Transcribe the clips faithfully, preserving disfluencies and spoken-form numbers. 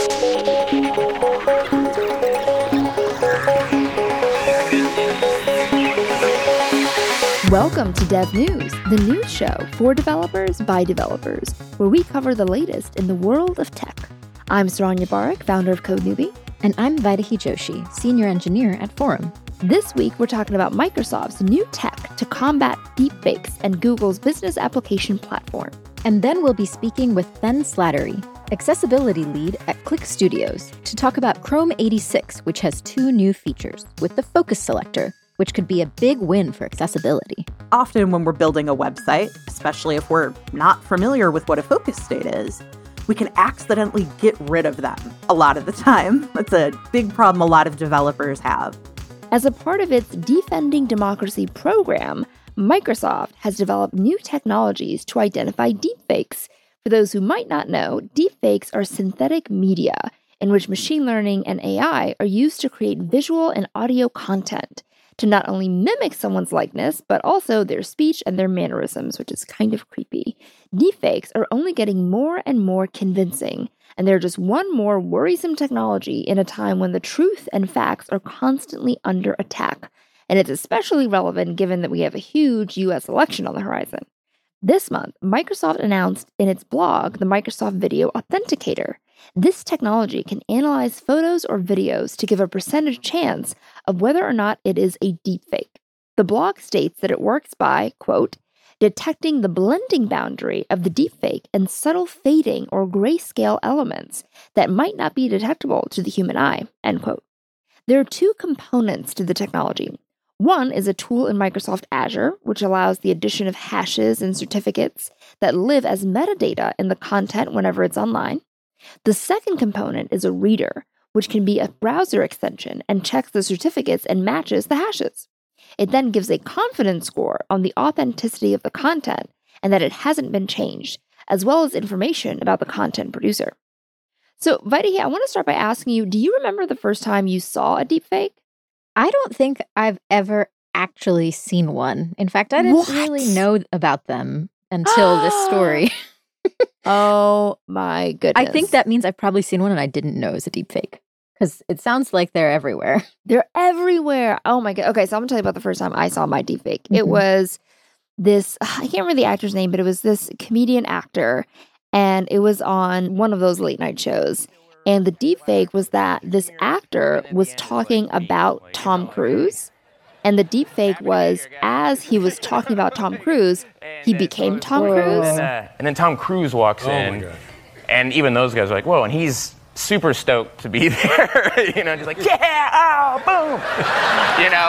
Welcome to Dev News, the news show for developers by developers, where we cover the latest in the world of tech. I'm Saranya Barak, founder of Code Newbie. And I'm Vaidehi Joshi, senior engineer at Forum. This week, we're talking about Microsoft's new tech to combat deepfakes and Google's business application platform. And then we'll be speaking with Ben Slattery, accessibility lead at Click Studios, to talk about Chrome eighty-six, which has two new features, with the focus selector, which could be a big win for accessibility. Often when we're building a website, especially if we're not familiar with what a focus state is, we can accidentally get rid of them a lot of the time. That's a big problem a lot of developers have. As a part of its Defending Democracy program, Microsoft has developed new technologies to identify deepfakes. For those who might not know, deepfakes are synthetic media in which machine learning and A I are used to create visual and audio content to not only mimic someone's likeness, but also their speech and their mannerisms, which is kind of creepy. Deepfakes are only getting more and more convincing, and they're just one more worrisome technology in a time when the truth and facts are constantly under attack. And it's especially relevant given that we have a huge U S election on the horizon. This month, Microsoft announced in its blog the Microsoft Video Authenticator. This technology can analyze photos or videos to give a percentage chance of whether or not it is a deepfake. The blog states that it works by, quote, detecting the blending boundary of the deepfake and subtle fading or grayscale elements that might not be detectable to the human eye, end quote. There are two components to the technology. One is a tool in Microsoft Azure, which allows the addition of hashes and certificates that live as metadata in the content whenever it's online. The second component is a reader, which can be a browser extension and checks the certificates and matches the hashes. It then gives a confidence score on the authenticity of the content and that it hasn't been changed, as well as information about the content producer. So, Vaidehi, I want to start by asking you, do you remember the first time you saw a deepfake? I don't think I've ever actually seen one. In fact, I didn't What? really know about them until this story. Oh my goodness. I think that means I've probably seen one and I didn't know it was a deepfake. Because it sounds like they're everywhere. They're everywhere. Oh my god. Okay, so I'm going to tell you about the first time I saw my deepfake. Mm-hmm. It was this, I can't remember the actor's name, but it was this comedian actor. And it was on one of those late night shows. And the deepfake was that this actor was talking about Tom Cruise. And the deepfake was, as he was talking about Tom Cruise, he became Tom Cruise. Uh, and then Tom Cruise walks oh in. And even those guys are like, whoa, and he's super stoked to be there. You know, just like, yeah, oh, boom. You know,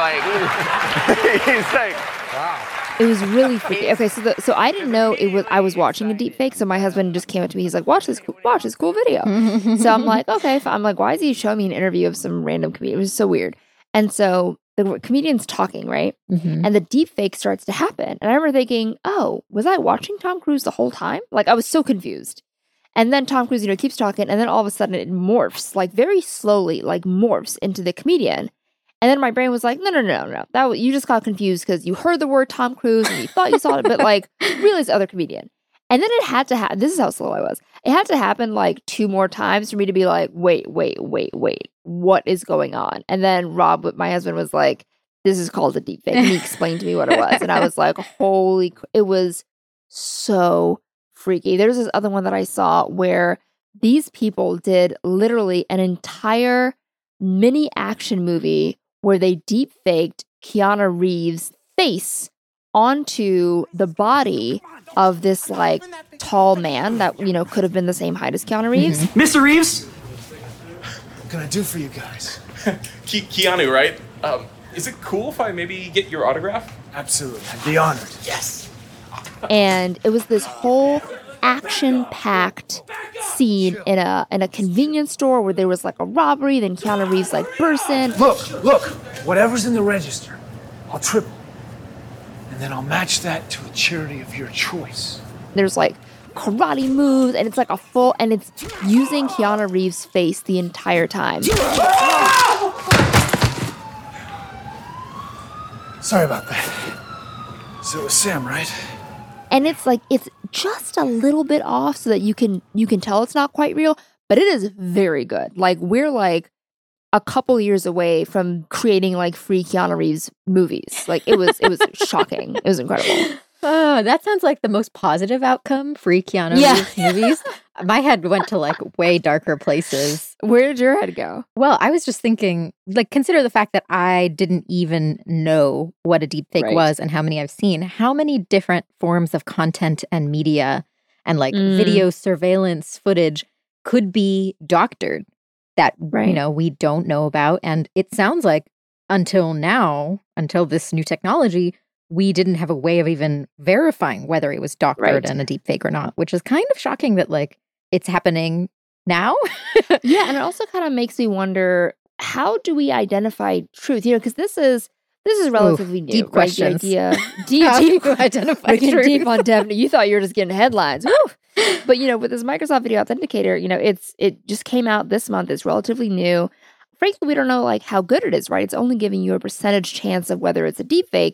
like, he's like, Wow. It was really freaky. Okay, so the, so I didn't know it was. I was watching a deepfake. So my husband just came up to me. He's like, "Watch this, watch this cool video." So I'm like, "Okay." I'm like, "Why is he showing me an interview of some random comedian?" It was so weird. And so the comedian's talking, right? Mm-hmm. And the deepfake starts to happen. And I remember thinking, "Oh, was I watching Tom Cruise the whole time?" Like I was so confused. And then Tom Cruise, you know, keeps talking, and then all of a sudden it morphs, like very slowly, like morphs into the comedian. And then my brain was like, no, no, no, no. That you just got confused because you heard the word Tom Cruise and you thought you saw it, but like, really it's the other comedian. And then it had to happen. This is how slow I was. It had to happen like two more times for me to be like, wait, wait, wait, wait. What is going on? And then Rob, my husband, was like, this is called a deepfake. And he explained to me what it was. And I was like, holy, it was so freaky. There's this other one that I saw where these people did literally an entire mini action movie where they deep faked Keanu Reeves' face onto the body of this like tall man that, you know, could have been the same height as Keanu Reeves. Mm-hmm. Mister Reeves? What can I do for you guys? Ke- Keanu, right? Um, is it cool if I maybe get your autograph? Absolutely. I'd be honored. Yes. And it was this whole action-packed scene in a in a convenience store where there was like a robbery, then Keanu Reeves like burst in. Look, look, whatever's in the register, I'll triple. And then I'll match that to a charity of your choice. There's like karate moves, and it's like a full, and it's using Keanu Reeves' face the entire time. Sorry about that. So it was Sam, right? And it's like, it's just a little bit off so that you can you can tell it's not quite real, but it is very good. Like, we're like a couple years away from creating like free Keanu Reeves movies. Like, it was it was shocking. It was incredible. Oh, that sounds like the most positive outcome, free Keanu Yeah. Reeves movies. My head went to like way darker places. Where did your head go? Well, I was just thinking, like, consider the fact that I didn't even know what a deepfake Right. was and how many I've seen. How many different forms of content and media and like Mm. video surveillance footage could be doctored that, Right. you know, we don't know about. And it sounds like until now, until this new technology, we didn't have a way of even verifying whether it was doctored Right. and a deepfake or not, which is kind of shocking that like it's happening now. Yeah, and it also kind of makes me wonder, how do we identify truth? You know, because this is this is relatively new. deep right? questions. The idea, deep, How deep, do you identify We're getting truth? deep on dev. You thought you were just getting headlines. Woo! But you know, with this Microsoft Video Authenticator, you know, it's it just came out this month. It's relatively new. Frankly, we don't know like how good it is. Right? It's only giving you a percentage chance of whether it's a deepfake.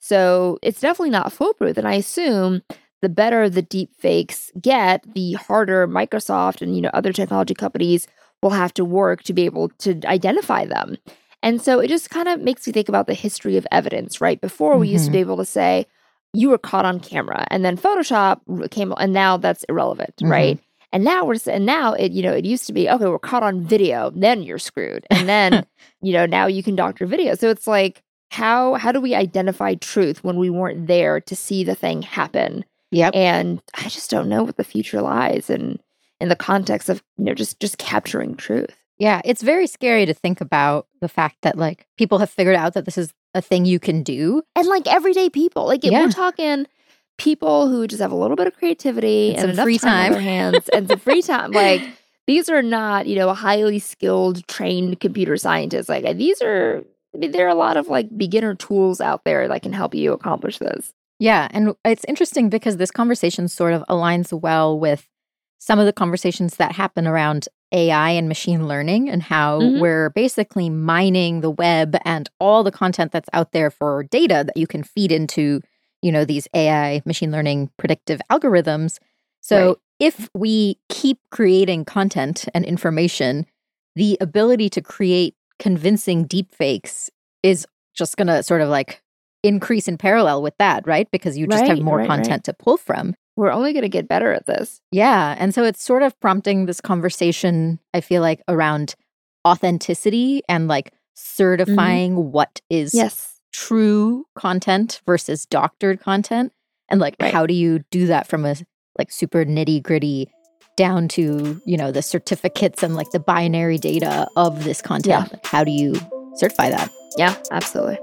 So it's definitely not foolproof. And I assume the better the deep fakes get, the harder Microsoft and, you know, other technology companies will have to work to be able to identify them. And so it just kind of makes me think about the history of evidence, right? Before we used to Mhm. be able to say you were caught on camera, and then Photoshop came, and now that's irrelevant, Mhm. right? And now we're and now it you know it used to be, okay, we're caught on video, then you're screwed, and then you know now you can doctor video. So it's like, how how do we identify truth when we weren't there to see the thing happen? Yep. And I just don't know what the future lies in in the context of, you know, just just capturing truth. Yeah, it's very scary to think about the fact that like people have figured out that this is a thing you can do. And like everyday people, like Yeah. we're talking people who just have a little bit of creativity And and, some enough free time on time. their hands and some free time. Like, these are not, you know, highly skilled, trained computer scientists. Like, these are, I mean, there are a lot of like beginner tools out there that can help you accomplish this. Yeah, and it's interesting because this conversation sort of aligns well with some of the conversations that happen around A I and machine learning and how Mhm. we're basically mining the web and all the content that's out there for data that you can feed into, you know, these A I machine learning predictive algorithms. So Right. if we keep creating content and information, the ability to create convincing deepfakes is just going to sort of like increase in parallel with that, right? Because you just have Right, more right, right. content to pull from. We're only going to get better at this. Yeah. And so it's sort of prompting this conversation, I feel like, around authenticity and like certifying what is Yes. true content versus doctored content. And like, Right. how do you do that from a like super nitty gritty down to, you know, the certificates and like the binary data of this content? Yeah. Like, how do you certify that? Yeah, absolutely.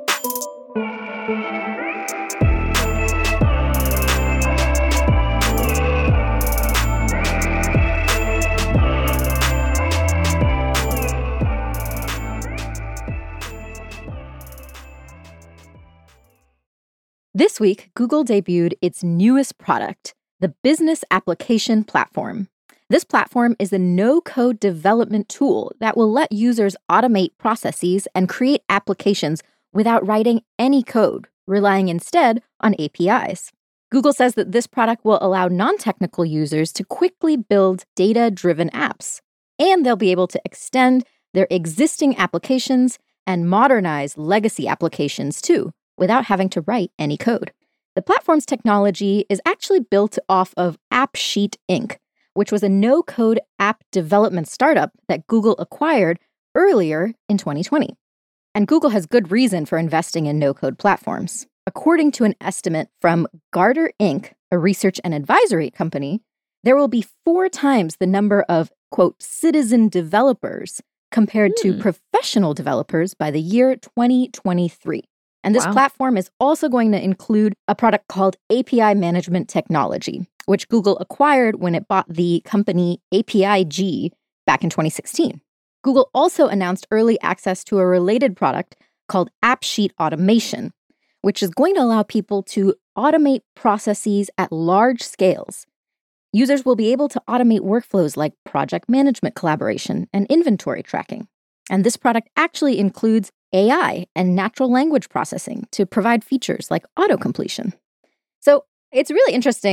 This week, Google debuted its newest product, the Business Application Platform. This platform is a no-code development tool that will let users automate processes and create applications without writing any code, relying instead on A P Is. Google says that this product will allow non-technical users to quickly build data-driven apps, and they'll be able to extend their existing applications and modernize legacy applications too, without having to write any code. The platform's technology is actually built off of AppSheet Incorporated, which was a no-code app development startup that Google acquired earlier in twenty twenty. And Google has good reason for investing in no-code platforms. According to an estimate from Gartner Incorporated, a research and advisory company, there will be four times the number of, quote, citizen developers compared to Hmm. professional developers by the year twenty twenty-three. And this Wow. platform is also going to include a product called A P I Management Technology, which Google acquired when it bought the company A P I G back in twenty sixteen. Google also announced early access to a related product called AppSheet Automation, which is going to allow people to automate processes at large scales. Users will be able to automate workflows like project management collaboration and inventory tracking. And this product actually includes A I and natural language processing to provide features like auto-completion. So it's really interesting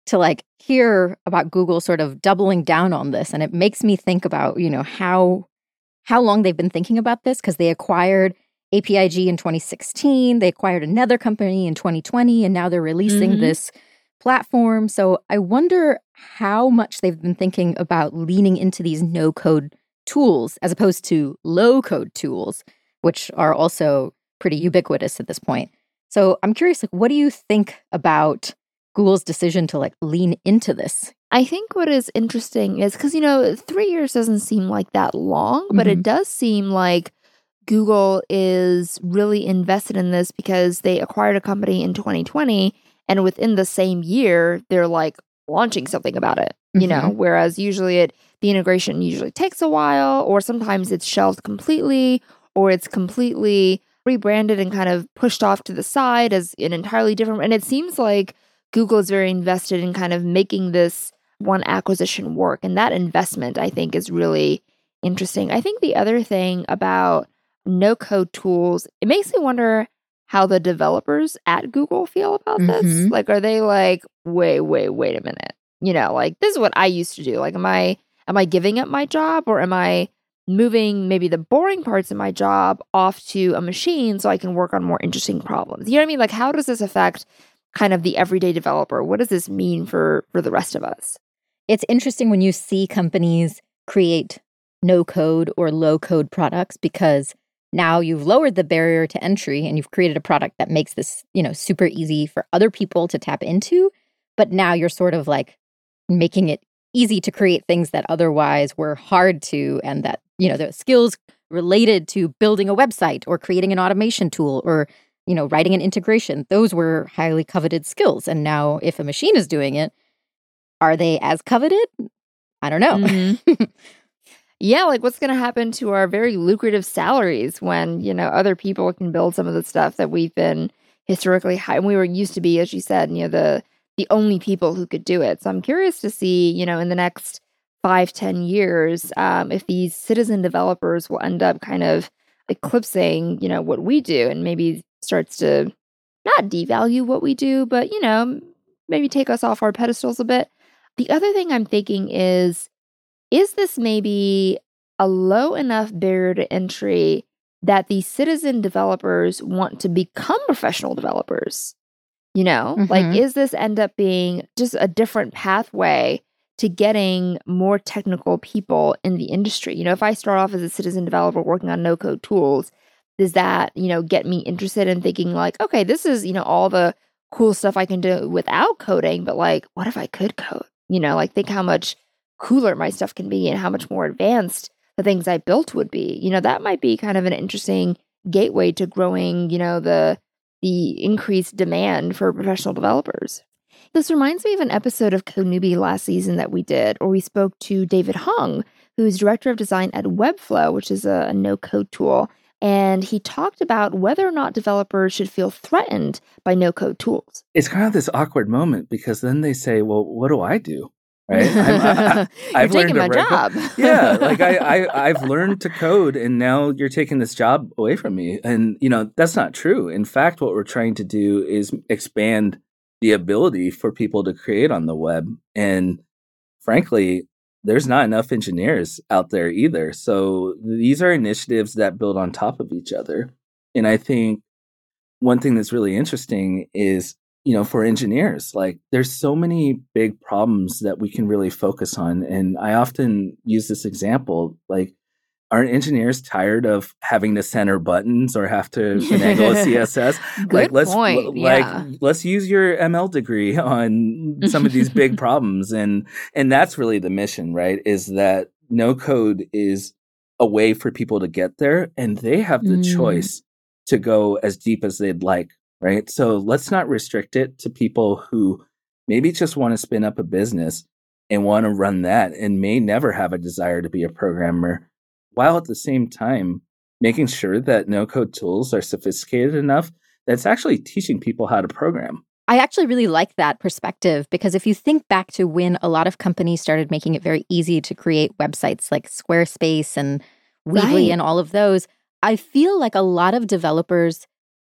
to like hear about Google sort of doubling down on this. And it makes me think about, you know, how how long they've been thinking about this, because they acquired A P I G in twenty sixteen, they acquired another company in twenty twenty, and now they're releasing Mm-hmm. this platform. So I wonder how much they've been thinking about leaning into these no-code tools as opposed to low-code tools, which are also pretty ubiquitous at this point. So I'm curious, like, what do you think about Google's decision to like lean into this? I think what is interesting is because, you know, three years doesn't seem like that long, but Mhm. it does seem like Google is really invested in this because they acquired a company in twenty twenty, and within the same year, they're like launching something about it, you know, whereas usually it the integration usually takes a while, or sometimes it's shelved completely, or it's completely rebranded and kind of pushed off to the side as an entirely different. And it seems like Google is very invested in kind of making this one acquisition work. And that investment, I think, is really interesting. I think the other thing about no-code tools, it makes me wonder how the developers at Google feel about this. Mhm. Like, are they like, wait, wait, wait a minute? You know, like, this is what I used to do. Like, am I am I giving up my job, or am I moving maybe the boring parts of my job off to a machine so I can work on more interesting problems? You know what I mean? Like, how does this affect kind of the everyday developer? What does this mean for for the rest of us? It's interesting when you see companies create no-code or low-code products, because now you've lowered the barrier to entry and you've created a product that makes this, you know, super easy for other people to tap into. But now you're sort of like making it easy to create things that otherwise were hard to, and that, you know, the skills related to building a website or creating an automation tool or, you know, writing an integration. Those were highly coveted skills. And now if a machine is doing it, are they as coveted? I don't know. Mhm. Yeah, like, what's going to happen to our very lucrative salaries when, you know, other people can build some of the stuff that we've been historically high. We were used to be, as you said, you know, the the only people who could do it. So I'm curious to see, you know, in the next five, ten years, um, if these citizen developers will end up kind of eclipsing, you know, what we do, and maybe starts to not devalue what we do, but, you know, maybe take us off our pedestals a bit. The other thing I'm thinking is, is this maybe a low enough barrier to entry that the citizen developers want to become professional developers? You know, like, Mhm. is this end up being just a different pathway to getting more technical people in the industry? You know, if I start off as a citizen developer working on no-code tools, does that, you know, get me interested in thinking like, okay, this is, you know, all the cool stuff I can do without coding, but like, what if I could code? You know, like, think how much cooler my stuff can be and how much more advanced the things I built would be. You know, that might be kind of an interesting gateway to growing, you know, the the increased demand for professional developers. This reminds me of an episode of Code Newbie last season that we did, where we spoke to David Hung, who's director of design at Webflow, which is a, a no-code tool. And he talked about whether or not developers should feel threatened by no-code tools. It's kind of this awkward moment, because then they say, well, what do I do? Right? I'm, I, I, You're I've taking my learned to write job. code. Yeah, like I, I, I've learned to code, and now you're taking this job away from me. And, you know, that's not true. In fact, what we're trying to do is expand the ability for people to create on the web. And frankly, there's not enough engineers out there either. So these are initiatives that build on top of each other. And I think one thing that's really interesting is, you know, for engineers, like, there's so many big problems that we can really focus on. And I often use this example, like, aren't engineers tired of having to center buttons or have to finagle a C S S? Good like, let's point, like yeah. let's use your M L degree on some of these big problems. And and that's really the mission, right? Is that no code is a way for people to get there, and they have the Mm. choice to go as deep as they'd like, right? So let's not restrict it to people who maybe just want to spin up a business and want to run that and may never have a desire to be a programmer, while at the same time making sure that no-code tools are sophisticated enough that's actually teaching people how to program. I actually really like that perspective, because if you think back to when a lot of companies started making it very easy to create websites like Squarespace and Weebly Right. and all of those, I feel like a lot of developers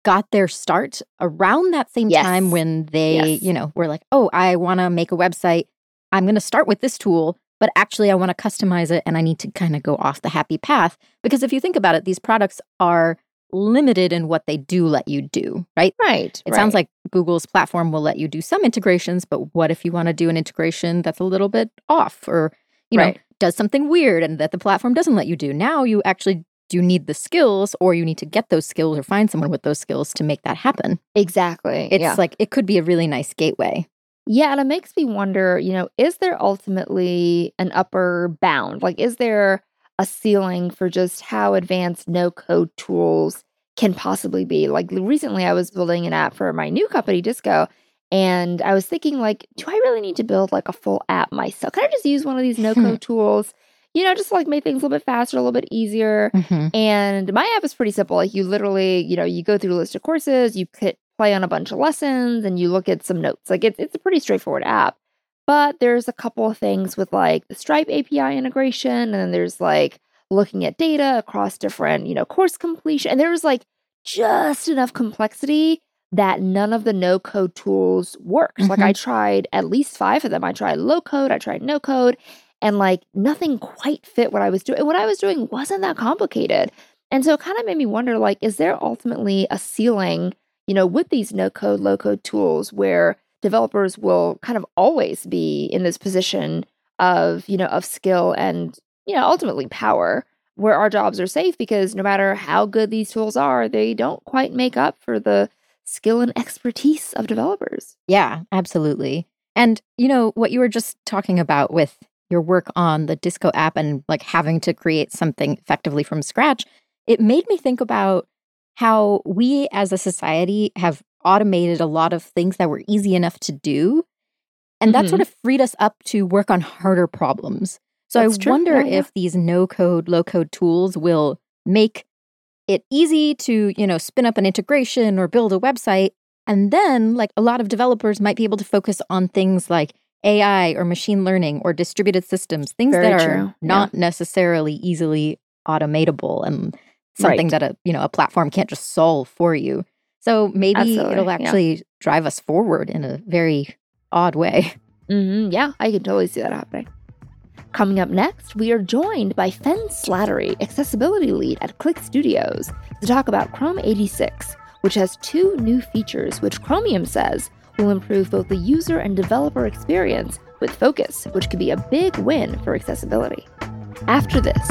got their start around that same Yes. time when they, Yes. you know, were like, oh, I want to make a website. I'm going to start with this tool, but actually I want to customize it and I need to kind of go off the happy path. Because if you think about it, these products are limited in what they do let you do, right? Right. It sounds like Google's platform will let you do some integrations, but what if you want to do an integration that's a little bit off or, you know, Right. does something weird and that the platform doesn't let you do? Now you actually do need the skills, or you need to get those skills or find someone with those skills to make that happen. Exactly. It's yeah. like, it could be a really nice gateway. Yeah, and it makes me wonder, you know, is there ultimately an upper bound? Like, is there a ceiling for just how advanced no-code tools can possibly be? Like, recently I was building an app for my new company, Disco, and I was thinking, like, do I really need to build, like, a full app myself? Can I just use one of these no-code tools? You know, just, like, make things a little bit faster, a little bit easier. Mm-hmm. And my app is pretty simple. Like, you literally, you know, you go through a list of courses, you hit play on a bunch of lessons, and you look at some notes. Like, it's it's a pretty straightforward app. But there's a couple of things with, like, the Stripe A P I integration, and then there's, like, looking at data across different, you know, course completion. And there's, like, just enough complexity that none of the no-code tools worked. Mm-hmm. Like, I tried at least five of them. I tried low-code, I tried no-code, and, like, nothing quite fit what I was doing. And what I was doing wasn't that complicated. And so it kind of made me wonder, like, is there ultimately a ceiling, you know, with these no-code, low-code tools where developers will kind of always be in this position of, you know, of skill and, you know, ultimately power, where our jobs are safe because no matter how good these tools are, they don't quite make up for the skill and expertise of developers. Yeah, absolutely. And, you know, what you were just talking about with your work on the Disco app and like having to create something effectively from scratch, it made me think about how we as a society have automated a lot of things that were easy enough to do. And that Mhm. sort of freed us up to work on harder problems. So That's I true. wonder Yeah, yeah. if these no-code, low-code tools will make it easy to, you know, spin up an integration or build a website. And then, like, a lot of developers might be able to focus on things like A I or machine learning or distributed systems, things Very that are true. not necessarily easily automatable and something Right. that a, you know, a platform can't just solve for you. So maybe Absolutely, it'll yeah. actually drive us forward in a very odd way. hmm Yeah, I can totally see that happening. Coming up next, we are joined by Fen Slattery, accessibility lead at Click Studios, to talk about Chrome eighty-six, which has two new features which Chromium says will improve both the user and developer experience with Focus, which could be a big win for accessibility. After this.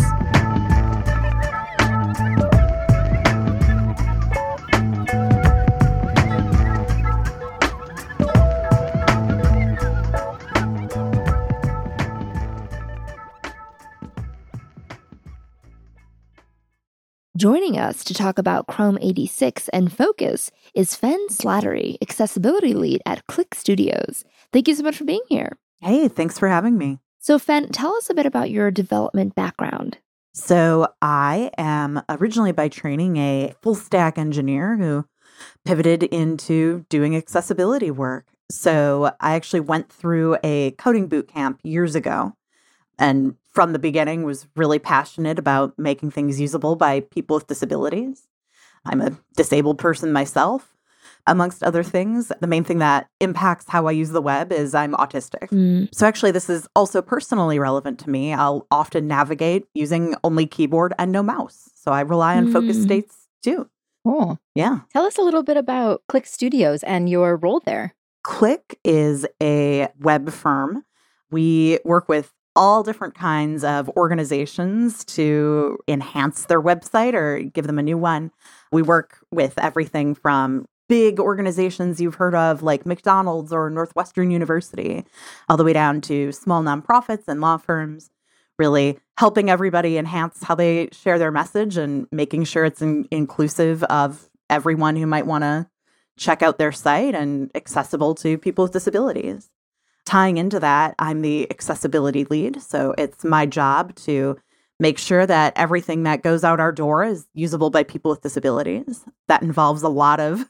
Joining us to talk about Chrome eighty-six and Focus is Fen Slattery, accessibility lead at Click Studios. Thank you so much for being here. Hey, thanks for having me. So, Fen, tell us a bit about your development background. So, I am originally by training a full stack engineer who pivoted into doing accessibility work. So, I actually went through a coding boot camp years ago, and from the beginning was really passionate about making things usable by people with disabilities. I'm a disabled person myself, amongst other things. The main thing that impacts how I use the web is I'm autistic. Mm. So actually, this is also personally relevant to me. I'll often navigate using only keyboard and no mouse. So I rely on focus Mm. states too. Cool. Yeah. Tell us a little bit about Click Studios and your role there. Click is a web firm. We work with all different kinds of organizations to enhance their website or give them a new one. We work with everything from big organizations you've heard of like McDonald's or Northwestern University, all the way down to small nonprofits and law firms, really helping everybody enhance how they share their message and making sure it's in- inclusive of everyone who might want to check out their site and accessible to people with disabilities. Tying into that, I'm the accessibility lead, so it's my job to make sure that everything that goes out our door is usable by people with disabilities. That involves a lot of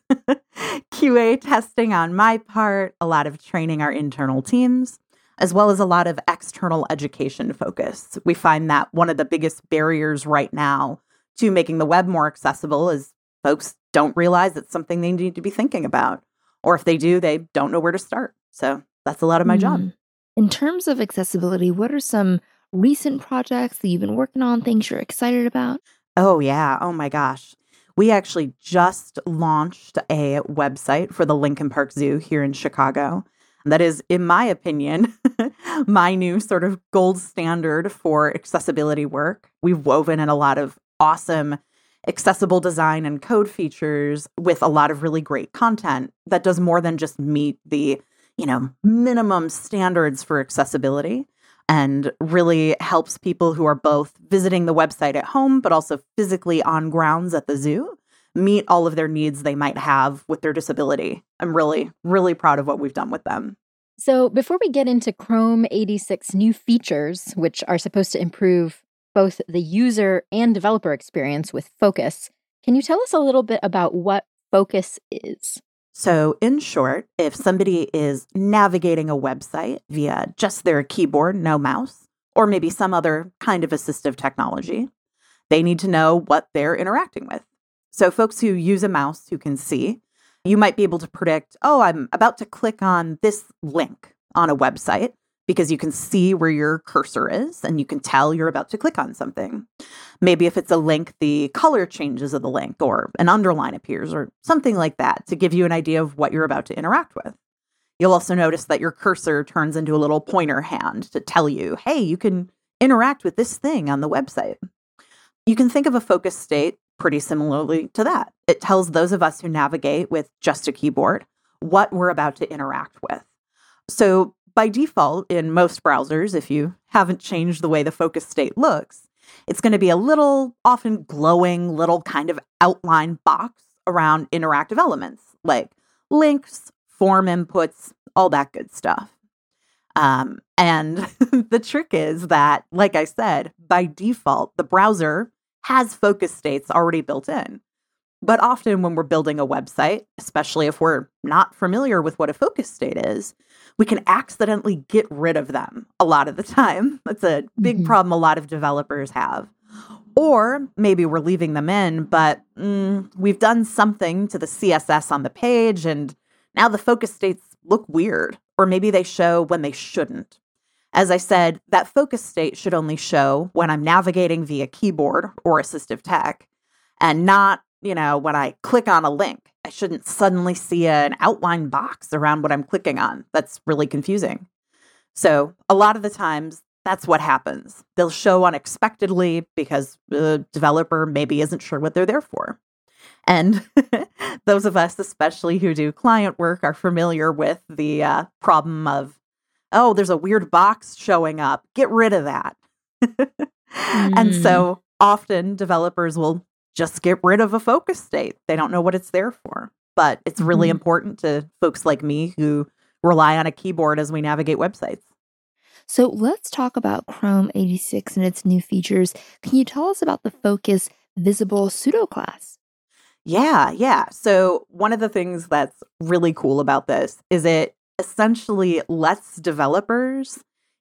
Q A testing on my part, a lot of training our internal teams, as well as a lot of external education focus. We find that one of the biggest barriers right now to making the web more accessible is folks don't realize it's something they need to be thinking about. Or if they do, they don't know where to start. So that's a lot of my job. Mm. In terms of accessibility, what are some recent projects that you've been working on, things you're excited about? Oh, yeah. Oh, my gosh. We actually just launched a website for the Lincoln Park Zoo here in Chicago. That is, in my opinion, my new sort of gold standard for accessibility work. We've woven in a lot of awesome accessible design and code features with a lot of really great content that does more than just meet the, you know, minimum standards for accessibility, and really helps people who are both visiting the website at home, but also physically on grounds at the zoo, meet all of their needs they might have with their disability. I'm really, really proud of what we've done with them. So before we get into Chrome eighty-six new features, which are supposed to improve both the user and developer experience with Focus, can you tell us a little bit about what Focus is? So in short, if somebody is navigating a website via just their keyboard, no mouse, or maybe some other kind of assistive technology, they need to know what they're interacting with. So folks who use a mouse who can see, you might be able to predict, oh, I'm about to click on this link on a website, because you can see where your cursor is and you can tell you're about to click on something. Maybe if it's a link, the color changes of the link or an underline appears or something like that to give you an idea of what you're about to interact with. You'll also notice that your cursor turns into a little pointer hand to tell you, hey, you can interact with this thing on the website. You can think of a focus state pretty similarly to that. It tells those of us who navigate with just a keyboard what we're about to interact with. So by default, in most browsers, if you haven't changed the way the focus state looks, it's going to be a little, often glowing, little kind of outline box around interactive elements like links, form inputs, all that good stuff. Um, and the trick is that, like I said, by default, the browser has focus states already built in. But often when we're building a website, especially if we're not familiar with what a focus state is, we can accidentally get rid of them a lot of the time. That's a big mm-hmm. problem a lot of developers have. Or maybe we're leaving them in, but mm, we've done something to the C S S on the page, and now the focus states look weird, or maybe they show when they shouldn't. As I said, that focus state should only show when I'm navigating via keyboard or assistive tech, and not, you know, when I click on a link. I shouldn't suddenly see an outline box around what I'm clicking on. That's really confusing. So a lot of the times, that's what happens. They'll show unexpectedly because the developer maybe isn't sure what they're there for. And those of us, especially who do client work, are familiar with the uh, problem of, oh, there's a weird box showing up. Get rid of that. mm. And so often developers will just get rid of a focus state. They don't know what it's there for. But it's really mm-hmm. important to folks like me who rely on a keyboard as we navigate websites. So let's talk about Chrome eighty-six and its new features. Can you tell us about the Focus Visible pseudo class? Yeah, yeah. So one of the things that's really cool about this is it essentially lets developers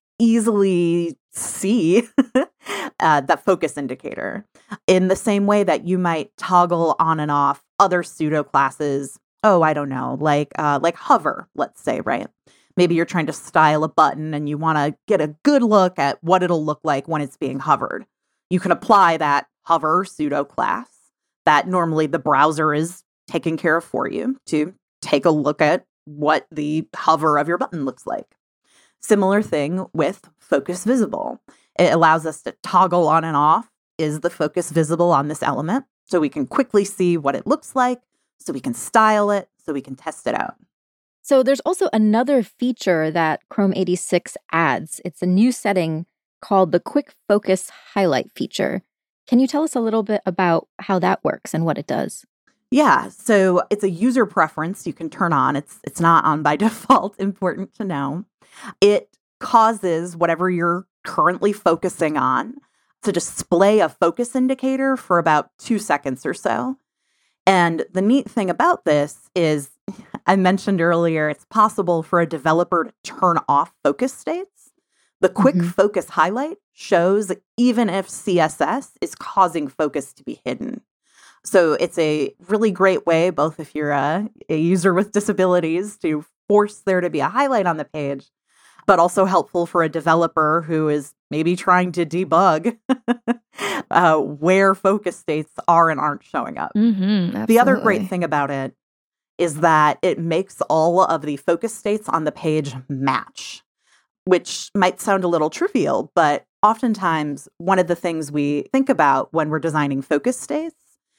easily see uh, that focus indicator in the same way that you might toggle on and off other pseudo classes. Oh, I don't know, like uh, like hover, let's say, right? Maybe you're trying to style a button and you want to get a good look at what it'll look like when it's being hovered. You can apply that hover pseudo class that normally the browser is taking care of for you to take a look at what the hover of your button looks like. Similar thing with Focus Visible. It allows us to toggle on and off. Is the focus visible on this element? So we can quickly see what it looks like, so we can style it, so we can test it out. So there's also another feature that Chrome eighty-six adds. It's a new setting called the Quick Focus Highlight feature. Can you tell us a little bit about how that works and what it does? Yeah, so it's a user preference you can turn on. It's it's not on by default, important to know. It causes whatever you're currently focusing on to display a focus indicator for about two seconds or so. And the neat thing about this is, I mentioned earlier, it's possible for a developer to turn off focus states. The Quick mm-hmm. Focus Highlight shows even if C S S is causing focus to be hidden. So it's a really great way, both if you're a, a user with disabilities, to force there to be a highlight on the page, but also helpful for a developer who is maybe trying to debug uh, where focus states are and aren't showing up. Mm-hmm, the other great thing about it is that it makes all of the focus states on the page match, which might sound a little trivial, but oftentimes one of the things we think about when we're designing focus states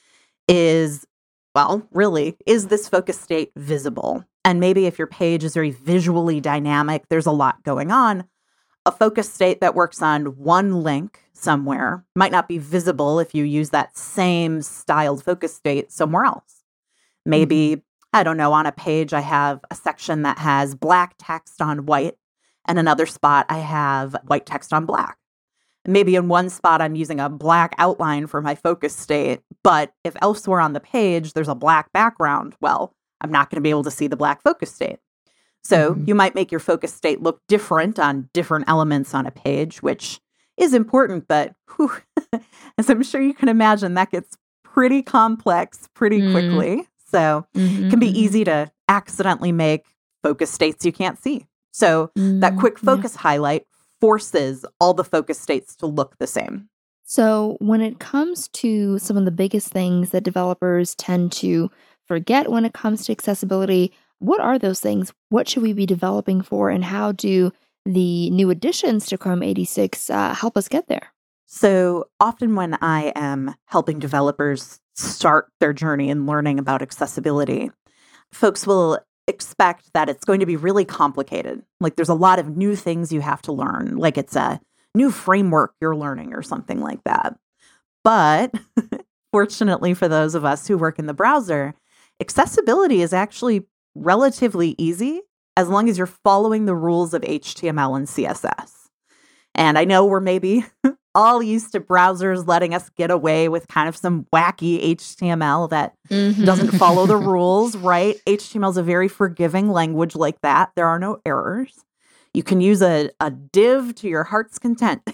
is, well, really, is this focus state visible? And maybe if your page is very visually dynamic, there's a lot going on, a focus state that works on one link somewhere might not be visible if you use that same styled focus state somewhere else. Maybe, mm-hmm. I don't know, on a page I have a section that has black text on white, and another spot I have white text on black. Maybe in one spot I'm using a black outline for my focus state, but if elsewhere on the page there's a black background, well, I'm not going to be able to see the black focus state. So mm-hmm. you might make your focus state look different on different elements on a page, which is important, but whew, as I'm sure you can imagine, that gets pretty complex pretty mm. quickly. So mm-hmm. it can be easy to accidentally make focus states you can't see. So mm, that quick focus yeah. highlight forces all the focus states to look the same. So when it comes to some of the biggest things that developers tend to forget when it comes to accessibility, what are those things? What should we be developing for? And how do the new additions to Chrome eighty-six uh, help us get there? So often when I am helping developers start their journey in learning about accessibility, folks will expect that it's going to be really complicated. Like there's a lot of new things you have to learn, like it's a new framework you're learning or something like that. But fortunately for those of us who work in the browser, accessibility is actually relatively easy as long as you're following the rules of H T M L and C S S. And I know we're maybe all used to browsers letting us get away with kind of some wacky H T M L that mm-hmm. doesn't follow the rules, right? H T M L is a very forgiving language like that. There are no errors. You can use a, a div to your heart's content.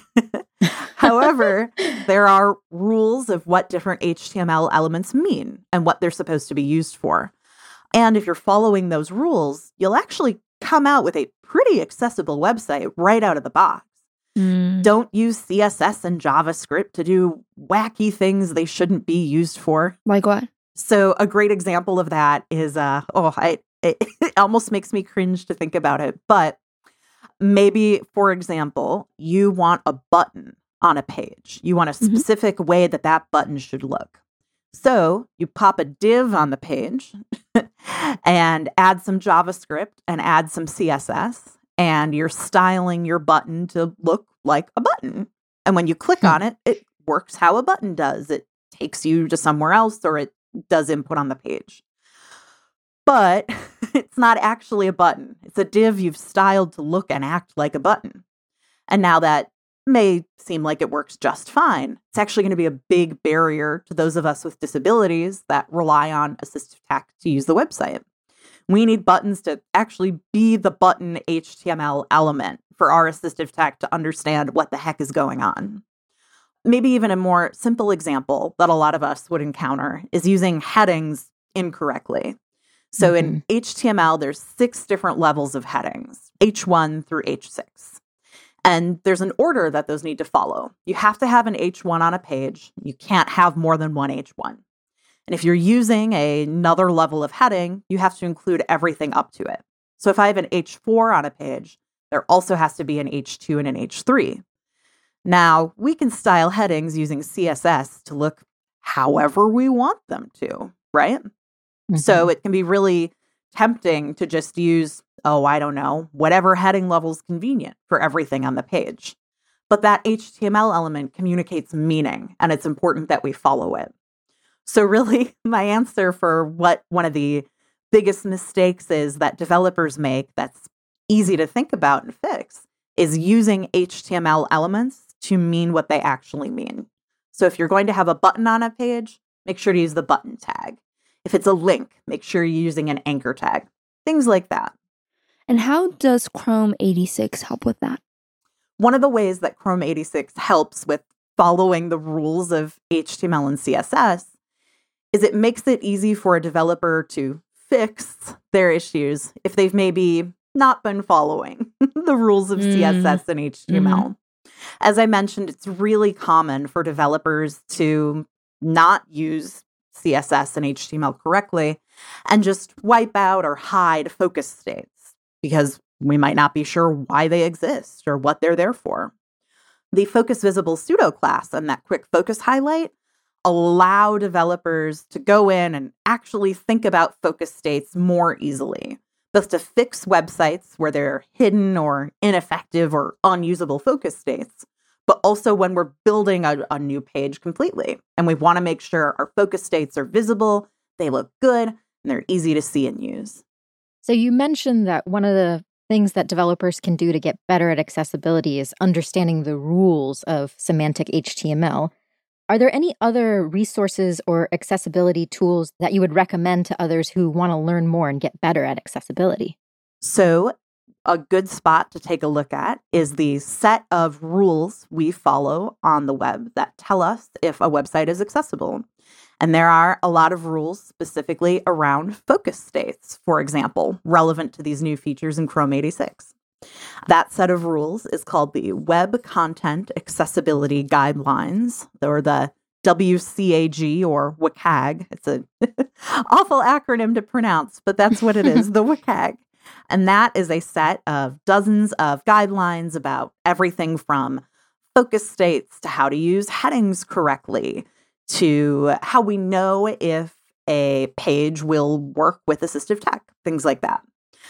However, there are rules of what different H T M L elements mean and what they're supposed to be used for. And if you're following those rules, you'll actually come out with a pretty accessible website right out of the box. Mm. Don't use C S S and JavaScript to do wacky things they shouldn't be used for. Like what? So a great example of that is, uh, oh, I, it, it almost makes me cringe to think about it. But maybe, for example, you want a button on a page. You want a specific mm-hmm. way that that button should look. So you pop a div on the page and add some JavaScript and add some C S S. And you're styling your button to look like a button. And when you click on it, it works how a button does. It takes you to somewhere else, or it does input on the page. But it's not actually a button. It's a div you've styled to look and act like a button. And now that may seem like it works just fine, it's actually going to be a big barrier to those of us with disabilities that rely on assistive tech to use the website. We need buttons to actually be the button H T M L element for our assistive tech to understand what the heck is going on. Maybe even a more simple example that a lot of us would encounter is using headings incorrectly. So mm-hmm. in H T M L, there's six different levels of headings, H one through H six. And there's an order that those need to follow. You have to have an H one on a page. You can't have more than one H one. And if you're using a, another level of heading, you have to include everything up to it. So if I have an H four on a page, there also has to be an H two and an H three. Now, we can style headings using C S S to look however we want them to, right? Mm-hmm. So it can be really tempting to just use, oh, I don't know, whatever heading level is convenient for everything on the page. But that H T M L element communicates meaning, and it's important that we follow it. So really, my answer for what one of the biggest mistakes is that developers make that's easy to think about and fix is using H T M L elements to mean what they actually mean. So if you're going to have a button on a page, make sure to use the button tag. If it's a link, make sure you're using an anchor tag. Things like that. And how does Chrome eighty-six help with that? One of the ways that Chrome eighty-six helps with following the rules of H T M L and C S S is it makes it easy for a developer to fix their issues if they've maybe not been following the rules of mm. C S S and H T M L. Mm-hmm. As I mentioned, it's really common for developers to not use C S S and H T M L correctly and just wipe out or hide focus states because we might not be sure why they exist or what they're there for. The focus visible pseudo class and that quick focus highlight allow developers to go in and actually think about focus states more easily, both to fix websites where they're hidden or ineffective or unusable focus states, but also when we're building a, a new page completely. And we want to make sure our focus states are visible, they look good, and they're easy to see and use. So you mentioned that one of the things that developers can do to get better at accessibility is understanding the rules of semantic H T M L. Are there any other resources or accessibility tools that you would recommend to others who want to learn more and get better at accessibility? So a good spot to take a look at is the set of rules we follow on the web that tell us if a website is accessible. And there are a lot of rules specifically around focus states, for example, relevant to these new features in Chrome eighty-six. That set of rules is called the Web Content Accessibility Guidelines, or the W C A G or W C A G. It's an awful acronym to pronounce, but that's what it is, the W C A G. And that is a set of dozens of guidelines about everything from focus states to how to use headings correctly, to how we know if a page will work with assistive tech, things like that.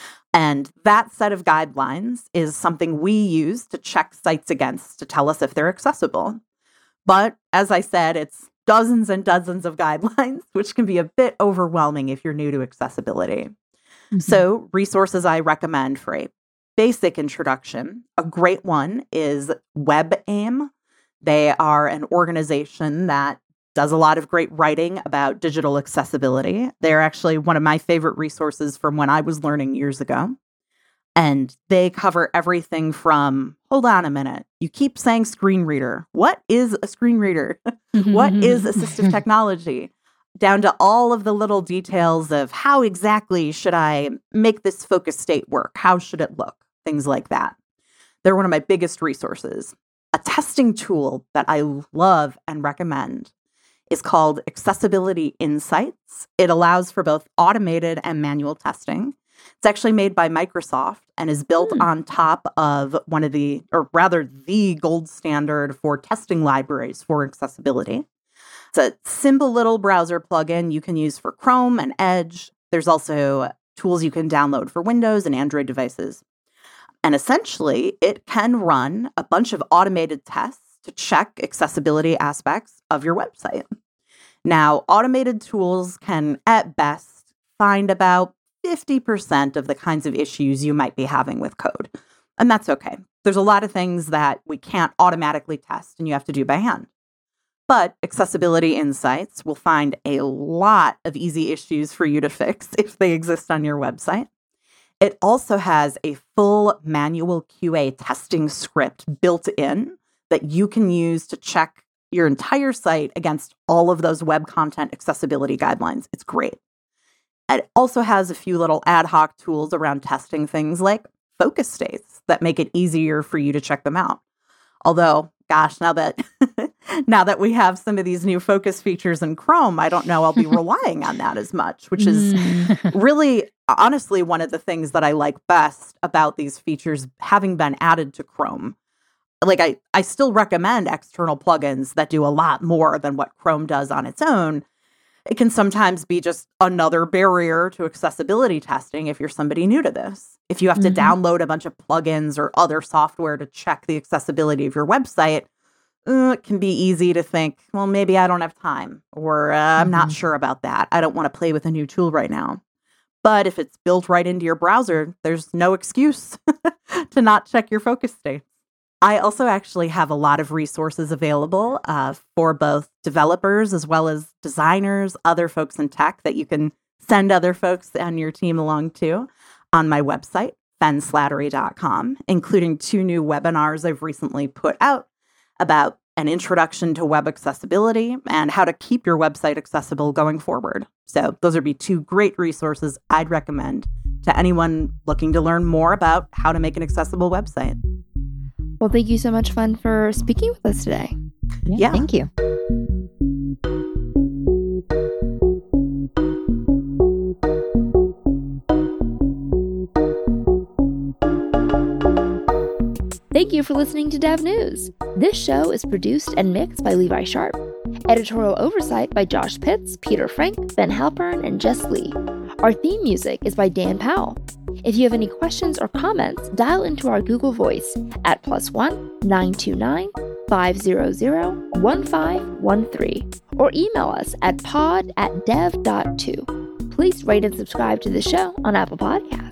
And that set of guidelines is something we use to check sites against to tell us if they're accessible. But as I said, it's dozens and dozens of guidelines, which can be a bit overwhelming if you're new to accessibility. Mm-hmm. So resources I recommend for a basic introduction, a great one is WebAIM. They are an organization that does a lot of great writing about digital accessibility. They're actually one of my favorite resources from when I was learning years ago. And they cover everything from, hold on a minute, you keep saying screen reader. What is a screen reader? What is assistive technology? Down to all of the little details of how exactly should I make this focus state work? How should it look? Things like that. They're one of my biggest resources. A testing tool that I love and recommend is called Accessibility Insights. It allows for both automated and manual testing. It's actually made by Microsoft and is built mm. on top of one of the, or rather the gold standard for testing libraries for accessibility. It's a simple little browser plugin you can use for Chrome and Edge. There's also tools you can download for Windows and Android devices. And essentially, it can run a bunch of automated tests to check accessibility aspects of your website. Now, automated tools can, at best, find about fifty percent of the kinds of issues you might be having with code. And that's okay. There's a lot of things that we can't automatically test and you have to do by hand. But Accessibility Insights will find a lot of easy issues for you to fix if they exist on your website. It also has a full manual Q A testing script built in that you can use to check your entire site against all of those web content accessibility guidelines. It's great. It also has a few little ad hoc tools around testing things like focus states that make it easier for you to check them out. Although, gosh, now that now that we have some of these new focus features in Chrome, I don't know I'll be relying on that as much, which is really, honestly, one of the things that I like best about these features having been added to Chrome. Like, I, I still recommend external plugins that do a lot more than what Chrome does on its own. It can sometimes be just another barrier to accessibility testing if you're somebody new to this. If you have to mm-hmm. download a bunch of plugins or other software to check the accessibility of your website, uh, it can be easy to think, well, maybe I don't have time, or uh, I'm mm-hmm. not sure about that. I don't want to play with a new tool right now. But if it's built right into your browser, there's no excuse to not check your focus states. I also actually have a lot of resources available uh, for both developers as well as designers, other folks in tech that you can send other folks on your team along to on my website, fen slattery dot com, including two new webinars I've recently put out about an introduction to web accessibility, and how to keep your website accessible going forward. So those would be two great resources I'd recommend to anyone looking to learn more about how to make an accessible website. Well, thank you so much, Fen, for speaking with us today. Yeah, Yeah. Thank you. Thank you for listening to Dev News. This show is produced and mixed by Levi Sharp. Editorial oversight by Josh Pitts, Peter Frank, Ben Halpern, and Jess Lee. Our theme music is by Dan Powell. If you have any questions or comments, dial into our Google Voice at plus one nine two nine five zero zero one five one three or email us at pod at dev dot to. Please rate and subscribe to the show on Apple Podcasts.